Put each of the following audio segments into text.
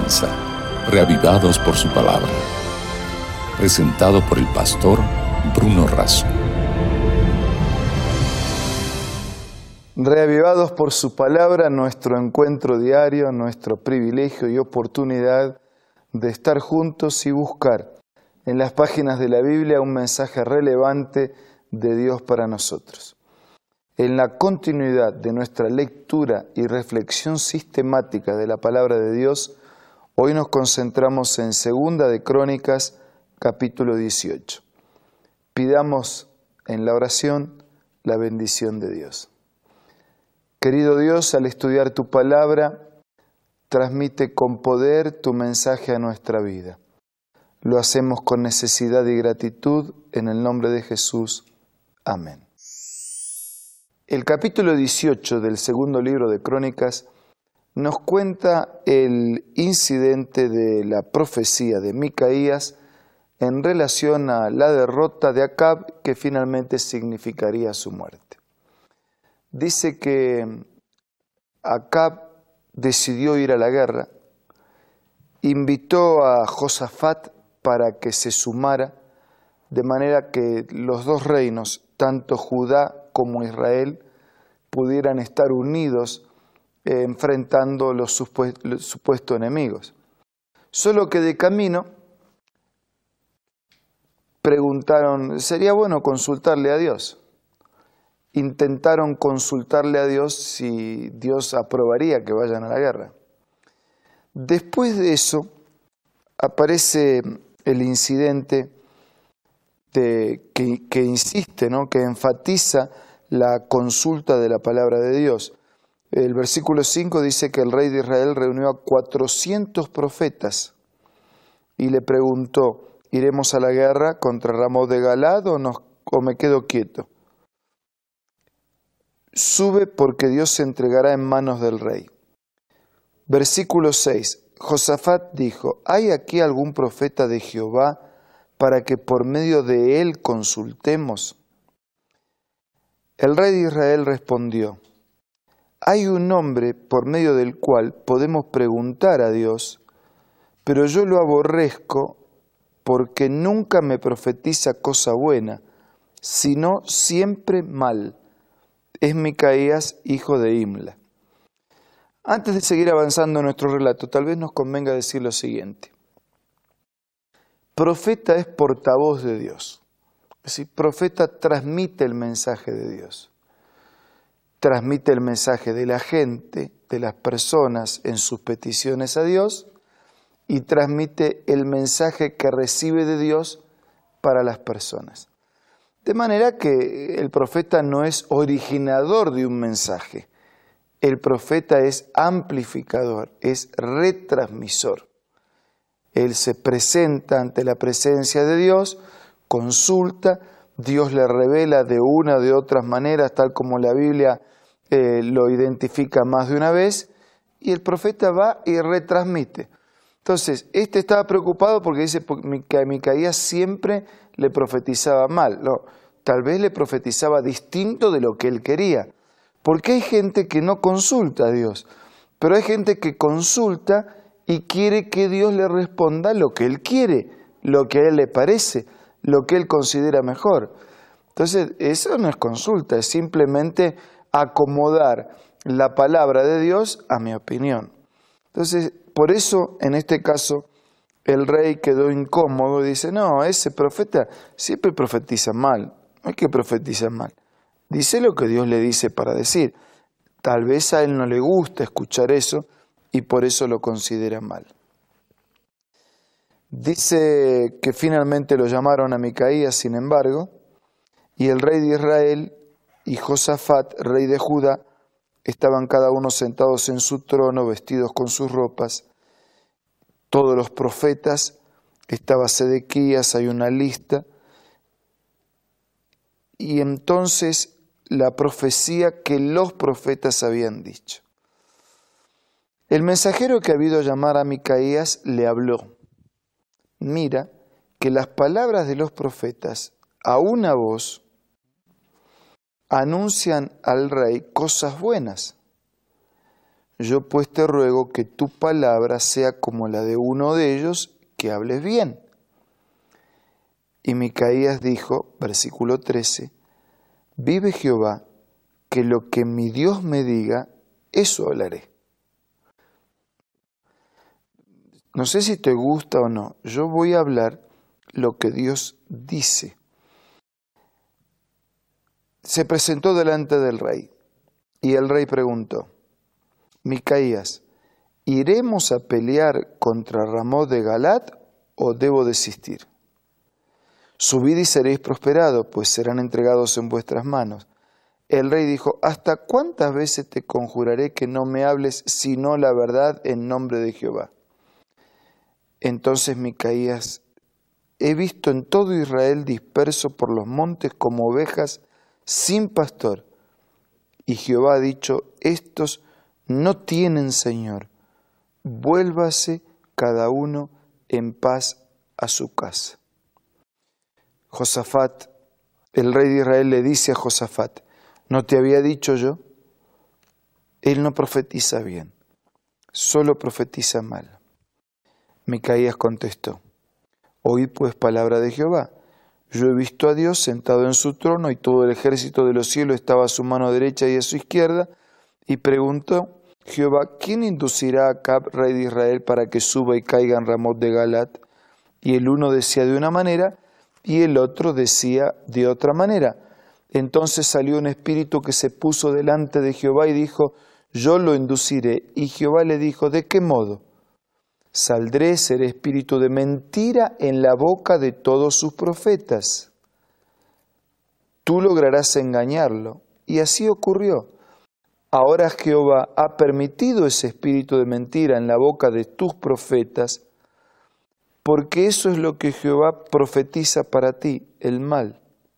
comienza, Reavivados por su palabra. Presentado por el pastor Bruno Razo. Reavivados por su palabra, nuestro encuentro diario, nuestro privilegio y oportunidad de estar juntos y buscar en las páginas de la Biblia un mensaje relevante de Dios para nosotros. En la continuidad de nuestra lectura y reflexión sistemática de la palabra de Dios, hoy nos concentramos en Segunda de Crónicas, capítulo 18. Pidamos en la oración la bendición de Dios. Querido Dios, al estudiar tu palabra, transmite con poder tu mensaje a nuestra vida. Lo hacemos con necesidad y gratitud en el nombre de Jesús. Amén. El capítulo 18 del segundo libro de Crónicas nos cuenta el incidente de la profecía de Micaías en relación a la derrota de Acab, que finalmente significaría su muerte. Dice que Acab decidió ir a la guerra, invitó a Josafat para que se sumara, de manera que los dos reinos, tanto Judá como Israel, pudieran estar unidos enfrentando los supuestos enemigos. Solo que de camino preguntaron, ¿sería bueno consultarle a Dios? Intentaron consultarle a Dios si Dios aprobaría que vayan a la guerra. Después de eso aparece el incidente que insiste, ¿no? Que enfatiza la consulta de la palabra de Dios. El versículo 5 dice que el rey de Israel reunió a 400 profetas y le preguntó, ¿iremos a la guerra contra Ramot de Galad o me quedo quieto? Sube porque Dios se entregará en manos del rey. Versículo 6. Josafat dijo, ¿hay aquí algún profeta de Jehová para que por medio de él consultemos? El rey de Israel respondió, hay un hombre por medio del cual podemos preguntar a Dios, pero yo lo aborrezco porque nunca me profetiza cosa buena, sino siempre mal. Es Micaías, hijo de Imla. Antes de seguir avanzando en nuestro relato, tal vez nos convenga decir lo siguiente. Profeta es portavoz de Dios. Es decir, profeta transmite el mensaje de Dios. Transmite el mensaje de la gente, de las personas en sus peticiones a Dios, y transmite el mensaje que recibe de Dios para las personas. De manera que el profeta no es originador de un mensaje. El profeta es amplificador, es retransmisor. Él se presenta ante la presencia de Dios, consulta, Dios le revela de una o de otras maneras, tal como la Biblia lo identifica más de una vez, y el profeta va y retransmite. Entonces, este estaba preocupado porque dice que a Micaías siempre le profetizaba mal. No, tal vez le profetizaba distinto de lo que él quería. Porque hay gente que no consulta a Dios, pero hay gente que consulta y quiere que Dios le responda lo que él quiere, lo que a él le parece, lo que él considera mejor. Entonces, eso no es consulta, es simplemente acomodar la palabra de Dios a mi opinión. Entonces, por eso, en este caso, el rey quedó incómodo y dice, no, ese profeta siempre profetiza mal, no es que profetiza mal. Dice lo que Dios le dice para decir. Tal vez a él no le gusta escuchar eso y por eso lo considera mal. Dice que finalmente lo llamaron a Micaías, sin embargo, y el rey de Israel y Josafat, rey de Judá, estaban cada uno sentados en su trono, vestidos con sus ropas. Todos los profetas, estaba Sedequías, hay una lista. Y entonces la profecía que los profetas habían dicho. El mensajero que había ido a llamar a Micaías le habló. Mira que las palabras de los profetas a una voz anuncian al rey cosas buenas. yo pues te ruego que tu palabra sea como la de uno de ellos, que hables bien. Y Micaías dijo, versículo 13, vive Jehová, que lo que mi Dios me diga, eso hablaré. No sé si te gusta o no, yo voy a hablar lo que Dios dice. Se presentó delante del rey, y el rey preguntó, Micaías, ¿iremos a pelear contra Ramot de Galat o debo desistir? Subid y seréis prosperados, pues serán entregados en vuestras manos. El rey dijo, ¿hasta cuántas veces te conjuraré que no me hables sino la verdad en nombre de Jehová? Entonces Micaías, he visto en todo Israel disperso por los montes como ovejas sin pastor. Y Jehová ha dicho, estos no tienen Señor, vuélvase cada uno en paz a su casa. Josafat, el rey de Israel, le dice a Josafat, ¿no te había dicho yo? Él no profetiza bien, solo profetiza mal. Micaías contestó, oí pues palabra de Jehová. Yo he visto a Dios sentado en su trono y todo el ejército de los cielos estaba a su mano derecha y a su izquierda. Y preguntó Jehová, ¿quién inducirá a Acab, rey de Israel, para que suba y caiga en Ramot de Galat? Y el uno decía de una manera y el otro decía de otra manera. Entonces salió un espíritu que se puso delante de Jehová y dijo, yo lo induciré. Y Jehová le dijo, ¿de qué modo? Saldré, seré espíritu de mentira en la boca de todos sus profetas. Tú lograrás engañarlo. Y así ocurrió. Ahora Jehová ha permitido ese espíritu de mentira en la boca de tus profetas, porque eso es lo que Jehová profetiza para ti, el mal.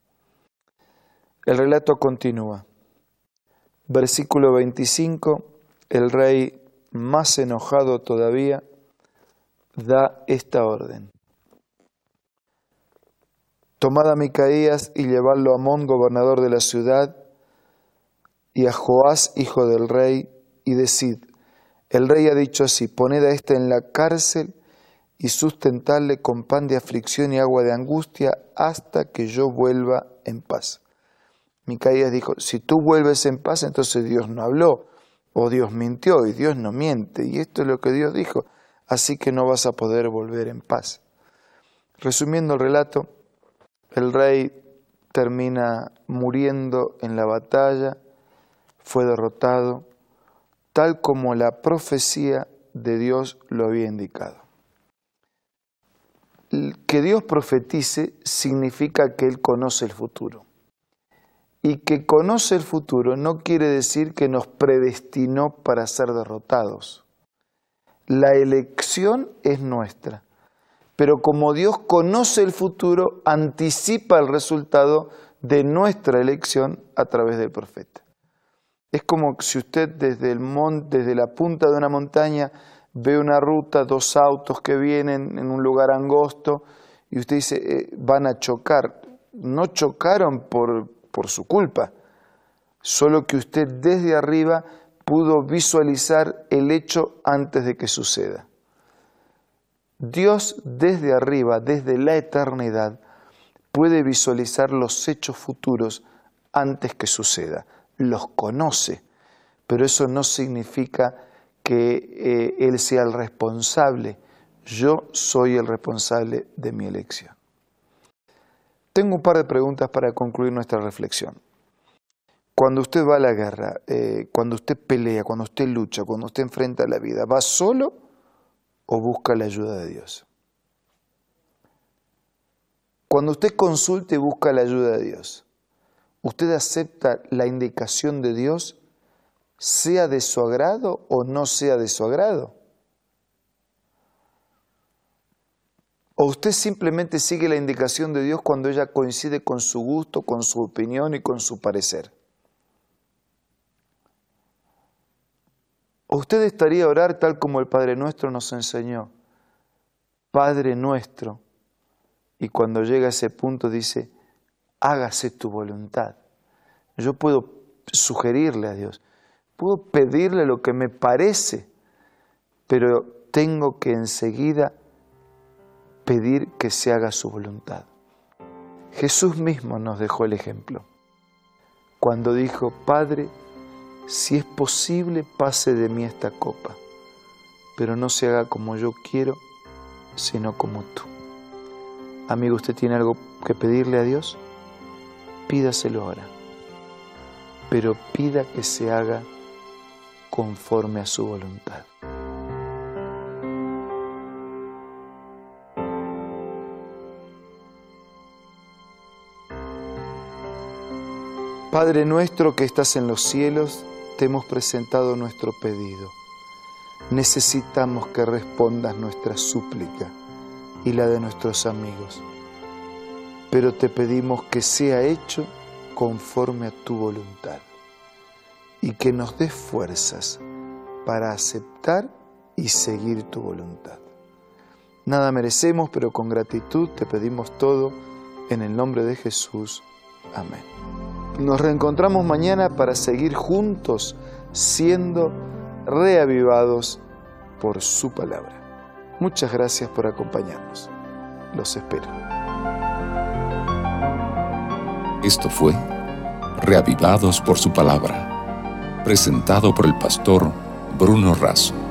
El relato continúa. Versículo 25, el rey, más enojado todavía, da esta orden. Tomad a Micaías y llevadlo a Amón, gobernador de la ciudad, y a Joás, hijo del rey, y decid, el rey ha dicho así, poned a éste en la cárcel y sustentadle con pan de aflicción y agua de angustia hasta que yo vuelva en paz. Micaías dijo, si tú vuelves en paz, entonces Dios no habló, o Dios mintió, y Dios no miente, y esto es lo que Dios dijo, así que no vas a poder volver en paz. Resumiendo el relato, el rey termina muriendo en la batalla, fue derrotado, tal como la profecía de Dios lo había indicado. Que Dios profetice significa que Él conoce el futuro. Y que conoce el futuro no quiere decir que nos predestinó para ser derrotados. La elección es nuestra. Pero como Dios conoce el futuro, anticipa el resultado de nuestra elección a través del profeta. Es como si usted desde la punta de una montaña ve una ruta, dos autos que vienen en un lugar angosto y usted dice, van a chocar. No chocaron por su culpa, solo que usted desde arriba pudo visualizar el hecho antes de que suceda. Dios desde arriba, desde la eternidad, puede visualizar los hechos futuros antes que suceda. Los conoce, pero eso no significa que Él sea el responsable. Yo soy el responsable de mi elección. Tengo un par de preguntas para concluir nuestra reflexión. Cuando usted va a la guerra, cuando usted pelea, cuando usted lucha, cuando usted enfrenta la vida, ¿va solo o busca la ayuda de Dios? Cuando usted consulta y busca la ayuda de Dios, ¿usted acepta la indicación de Dios, sea de su agrado o no sea de su agrado? ¿O usted simplemente sigue la indicación de Dios cuando ella coincide con su gusto, con su opinión y con su parecer? ¿O usted estaría a orar tal como el Padre Nuestro nos enseñó? Padre Nuestro. Y cuando llega a ese punto dice, hágase tu voluntad. Yo puedo sugerirle a Dios, Puedo pedirle lo que me parece, pero tengo que enseguida pedir que se haga su voluntad. Jesús mismo nos dejó el ejemplo cuando dijo: Padre, si es posible, pase de mí esta copa, pero no se haga como yo quiero, sino como tú. Amigo, ¿usted tiene algo que pedirle a Dios? Pídaselo ahora, pero pida que se haga conforme a su voluntad. Padre nuestro que estás en los cielos, te hemos presentado nuestro pedido. Necesitamos que respondas nuestra súplica y la de nuestros amigos, pero te pedimos que sea hecho conforme a tu voluntad y que nos des fuerzas para aceptar y seguir tu voluntad. Nada merecemos, pero con gratitud te pedimos todo en el nombre de Jesús. Amén. Nos reencontramos mañana para seguir juntos siendo reavivados por su palabra. Muchas gracias por acompañarnos. Los espero. Esto fue Reavivados por su palabra, presentado por el pastor Bruno Razo.